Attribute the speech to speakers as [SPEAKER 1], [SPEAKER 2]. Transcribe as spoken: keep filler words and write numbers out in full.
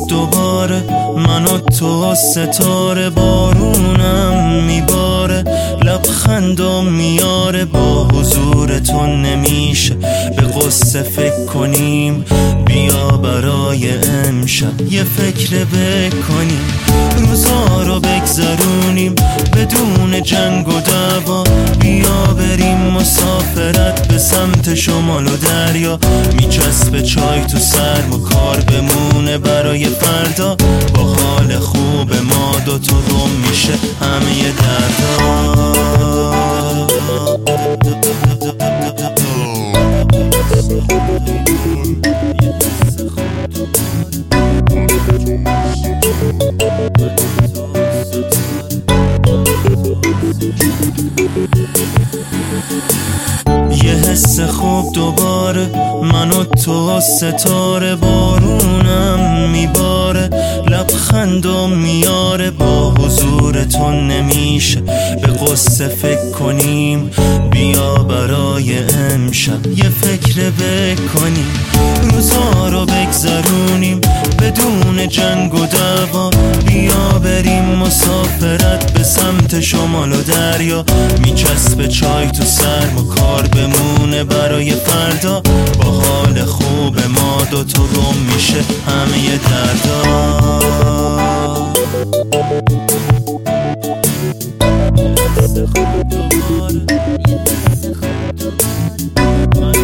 [SPEAKER 1] خوب دوباره من و تو ستاره، بارونم میباره لبخندم میاره، با حضور تو نمیشه به قصه فکر کنیم. بیا برای امشب یه فکر بکنیم، روزا رو بگذرونیم بدون جنگ و دعوا. بیا بریم مسافرت به سمت شمال و دریا، میچسبه چای تو سرم و کار بمونه برای فردا. با حال خوب ما دوتا گم میشه همه دردا. یه حس خوب دوباره من و تو ستاره، بارونم میباره لبخندم میاره، با حضور تو نمیشه به قصه فکر کنیم. بیا برای امشب یه فکر بکنیم، روزا رو بگذرونیم بدون جنگ و دعوا. بیا بریم مسافرت به سمت شمال و دریا، میچسبه چای تو سرم و کار بمونه برای فردا. با حال خوب ما دوتا گم میشه همه دردا. یه حس خوب دوباره، یه حس خوب دوباره.